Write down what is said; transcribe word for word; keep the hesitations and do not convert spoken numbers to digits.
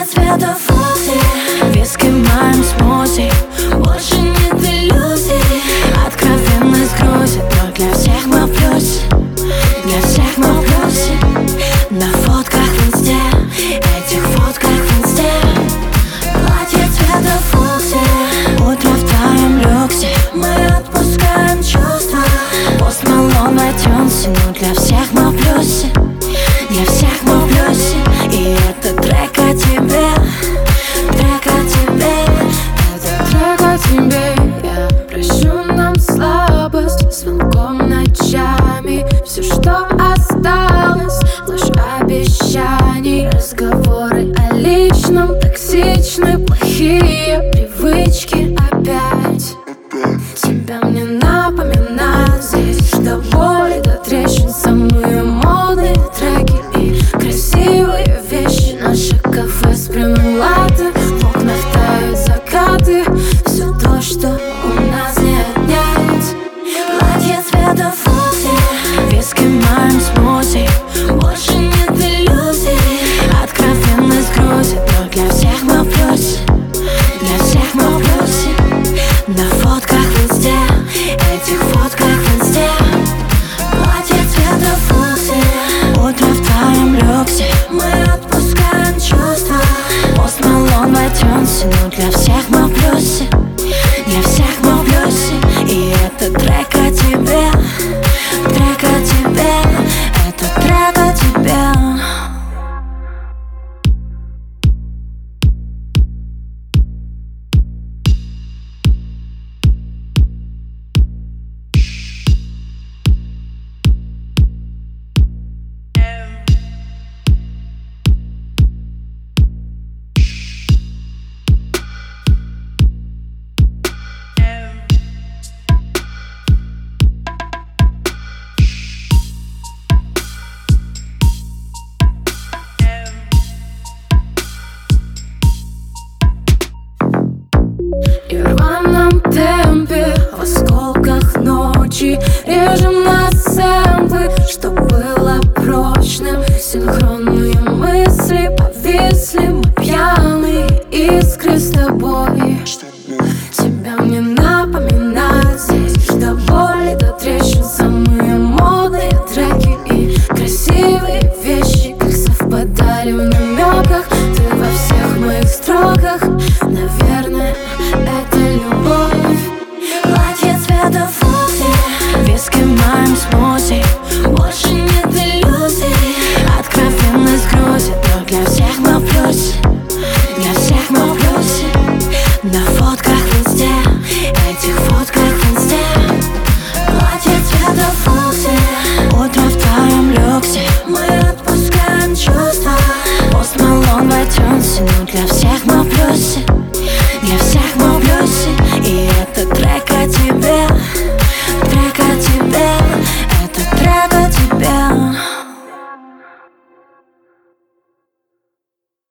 цвета фуксии, виски в моем смузи. Больше нет иллюзий, откровенность грузит, но для всех мы в плюсе, для всех мы в плюсе. На фотках в инсте, этих фотках в инсте. Платье цвета фуксии, утро в твоем люксе. Мы отпускаем чувства, Post Malone в iTunes. Но для всех мы в плюсе, для всех мы в плюсе. И это трек о тебе, трек о тебе. Это трек о тебе. Я прощу нам слабость звонком ночами. Все, что осталось, ложь обещаний. Разговоры о личном токсичны, плохие привычки опять. Тебя мне напоминают здесь до боли, до трещин самые модные треки и красивые вещи. Наше кафе с прямым латте, в окнах тают закаты. Все то, что у нас не отнять. Платье цвета фуксии, виски в моем смузи. Больше нет иллюзий, откровенность грузит, но для всех мы в плюсе, для всех мы в плюсе. На фотках в инсте, этих фотках в инсте. Платье цвета фуксии, утро в твоем люксе. Мы отпускаем чувства, Post Malone в iTunes. Но для всех мы в плюсе, для всех мы в плюсе. И это трек о тебе, трек о тебе. Это трек о тебе. И в рваном темпе, в осколках ночи режем на сэмплы, что было прочным. Синхронные мысли повисли, мы пьяные искры с тобой. Тебя мне напоминают здесь до боли, до трещин самые модные треки и красивые вещи, как совпадали в намеках. Ты во всех моих строках, наверное, это любовь. Платье цвета фуксии, виски в моем смузи. Больше нет иллюзий, откровенность грузит, но для всех мы в плюсе, для всех мы в плюсе. На фотках в инсте, этих фотках в инсте. Платье цвета фуксии, утро в твоем люксе. Мы отпускаем чувства, Post Malone в iTunes. Но для всех мы в плюсе, для всех мы в плюсе.